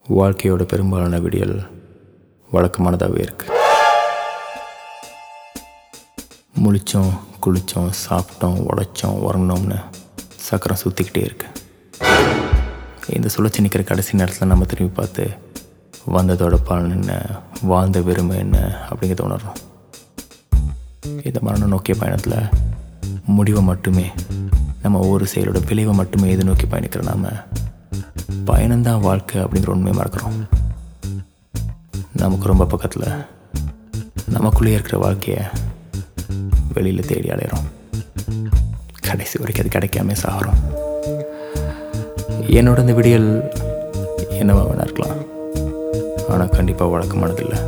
வாழ்க்கையோட பெரும்பாலான விடியல் வழக்கமானதாகவே இருக்குது. முழிச்சோம், குளித்தோம், சாப்பிட்டோம், உடைச்சோம், உறங்கினோம்னு சக்கரம் சுற்றிக்கிட்டே இருக்கு. இந்த சுழற்சி நிற்கிற கடைசி நேரத்தில் நம்ம திரும்பி பார்த்து வந்ததோட பலன் என்ன, வாழ்ந்த வெறுமை என்ன அப்படிங்கிறத உணர்றோம். இந்த மரணம் நோக்கிய பயணத்தில் முடிவை மட்டுமே, நம்ம ஒவ்வொரு செயலோட விளைவை மட்டுமே எதிர்நோக்கி பயணிக்கிற நாம பயணம்தான் வாழ்க்கை அப்படிங்கிற உண்மையை மறக்கிறோம். நமக்கு ரொம்ப பக்கத்தில் நமக்குள்ளே இருக்கிற வாழ்க்கையை வெளியில் தேடி அலையிறோம். கடைசி வரைக்கும் அது கிடைக்காம சாகிறோம். என்னோட இந்த விடியல் என்னவா வேணா இருக்கலாம், ஆனால் கண்டிப்பாக வழக்கமானதில்லை.